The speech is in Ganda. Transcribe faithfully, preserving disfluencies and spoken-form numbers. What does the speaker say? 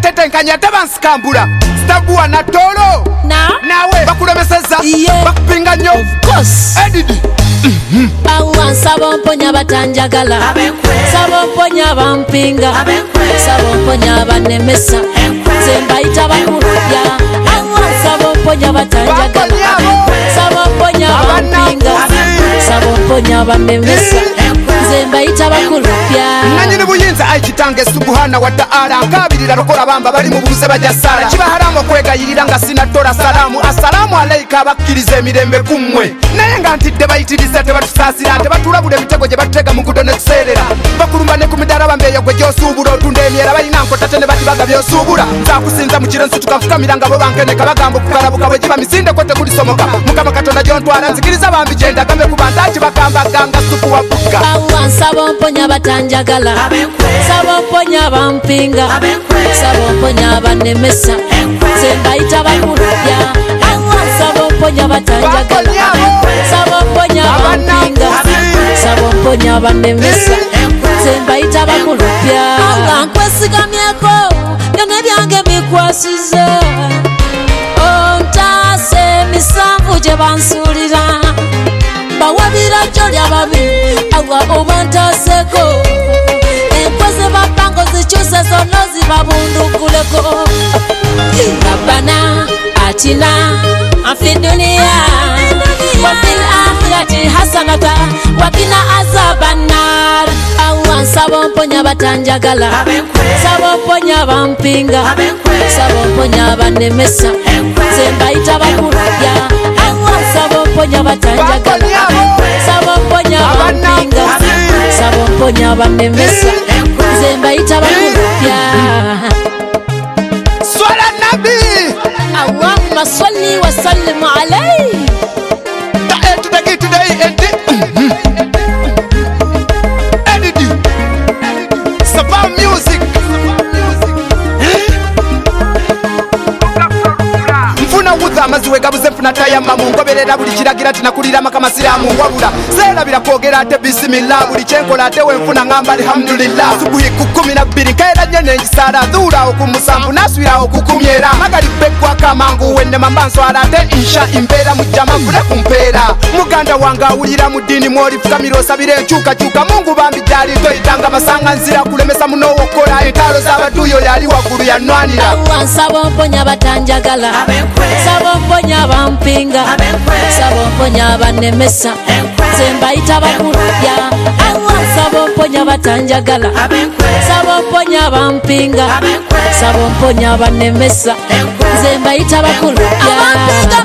tetenkanya tebansikambula Staguwa na tolo Na nawe bakulemeseza Yeah. bakupinga nnyo Of course. Edidi Awa sabo mponya batanjagala Sabo mponya bampinga Sabo mponya banemesa Zembayita bakulya Awa sabo mponya batanjagala Sabo mponya bampinga Sabo mponya banemesa Zembayita bakulya nanyini buyinza aikitange subuhana wa ta'ala nkabirira lokola bamba bali mu bubuze bajasala kiba haramu okwegayirira nga sinatola salamu assalamu alaika abakkiriza emirembe kummwe naye nga ntidde bayitiriza tebatusaasira tebatulabula emitego gye batutega mu gudo ne tuseerera bakulumba ne ku midala bambeeyo gwe gy'osuubula otunda emyera balina nkotate ne batibaga by'osuubula nzakusinza mu kiro nsituka nfukamiranga bo bankeneka bagamba okukalabuka bwe giba misindeko tekulisomoka mukama katonda gyontwala nzikiriza bambi gye ndagambe ku bantu ati bakambaganga supu wa bugga Awa sabo mponya batanjagala Sabo mponya bampinga Sabo mponya banemesa Zembayita bakulya Awa sabo mponya batanjagala Sabo mponya bampinga Sabo mponya banemesa Zembayita bakulya Awa nkwesigamyeko byonna byange bikwasize Ontaase misanvu gye bansuulira bawabira jolya babi awa obantaseko enkoze bapango zikyuse zonna zibabunduguleko rabbana atina afi duniya wafil akhirati hasanata wakina azabannar awa nsaba mponya batanjagala saba mponya bampinga saba mponya banemesa zembayita bakulya awa saba mponya batanjagala saba mponya bampinga saba mponya banemesa zembayita bakulya swala nabi Allahumma salli wa sallim alayhi ta etu dagi today edi edidi Saba music mfuna wudha amaziwe gabuze mfuna tayamba mungoberera buli kiragira tinakulira makamasiramu wabula serabira kwogera ate bisimillah buli kyenkola ate wenfuna ngamba alhamdulillah subuhi kukumi na bbiri nkaera nnyo nengisala dhuulawo ku musanvu naswirawo kukumyera magalibbekwa kamangu wenne mambanswala ate insha imbeera mujjama nfune ku mpeera muganda wange awulira mu ddiini mwolifukamira osabira enkyukakyuka mungu bambi gyali toyitanga masanga nzira kulemesa munowokola entaalo z'abaduuyo yali waggulu yanwanira awa nsaba mponya batanjagala saba mponya bampinga saba mponya banemesa zembayita bakulya awa saba mponya batanjagala saba mponya bampinga saba mponya banemesa zembayita bakulya